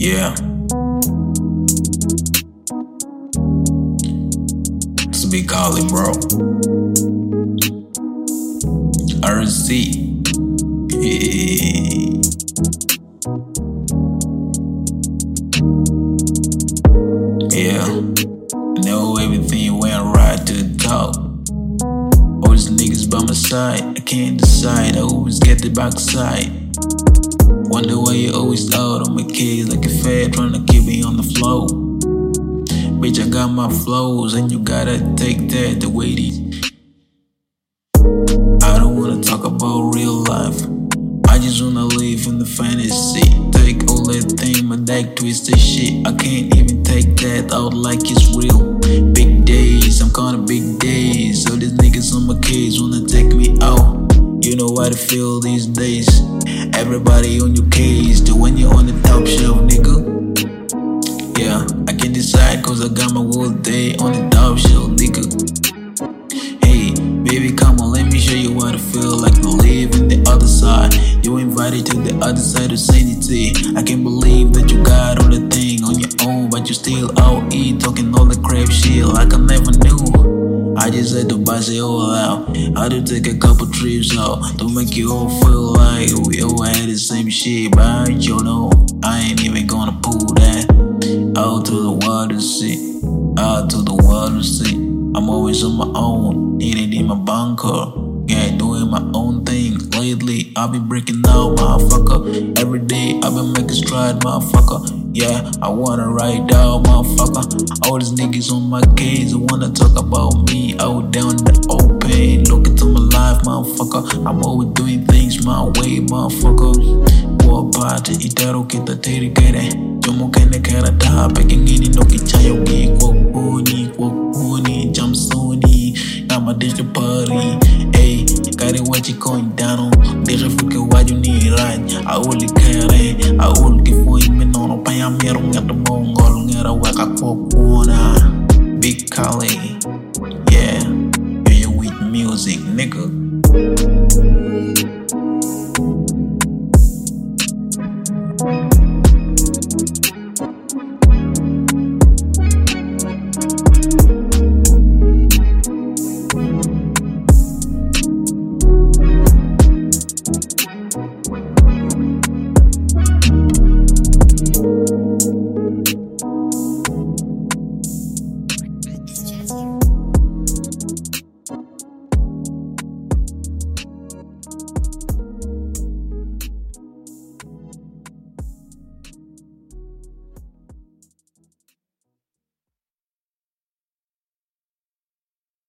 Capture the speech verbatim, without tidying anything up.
Yeah. It's a big collie, bro. R C. Yeah. Yeah. Know everything went right to the top. All these niggas by my side, I can't decide. I always get the backside. Wonder why you always out on my kids like a fed, trying to keep me on the flow. Bitch, I got my flows, and you gotta take that the way these. I don't wanna talk about real life, I just wanna live in the fantasy. Take all that thing, my deck twisted shit. I can't even take that out like it's real. Big days, I'm calling big days. All these niggas on my case wanna take me out. You know how to feel these days. Everybody on your case, to when you're on the top shelf, nigga. Yeah, I can decide cause I got my whole day on the top shelf, nigga. Hey, baby, come on, let me show you how to feel like to live in the other side. You invited to the other side of sanity. I can't believe that you got all the thing on your own, but you still out here talking all the crap shit like I never knew. I just had to bust it all out. I had to take a couple trips out to make you all feel like we all had the same shit. But you know, I ain't even gonna pull that out to the world to see, out to the world to see. I'm always on my own, eating in my bunker, yeah, doing my own thing. Lately, I've been breaking out, motherfucker. Every day, I've been making stride, motherfucker. Yeah, I wanna ride out, motherfucker. All these niggas on my case, they wanna talk about me out down the open. Look into my life, motherfucker. I'm always doing things my way, motherfucker. Kwa pati, itaro kita tiri kere. Jomo kene kera taha, peking ini no kichayo ki. Kwa kuni, kwa kuni, jump soni. Kama digi party, ayy. Kari wachi going down on. Digi fuke waju ni raj. I only care, I only give for him and on. Payam yerong at the mongol, ngera waka kwa kuna. Big Collie, yeah. Yeah, you with music, nigga.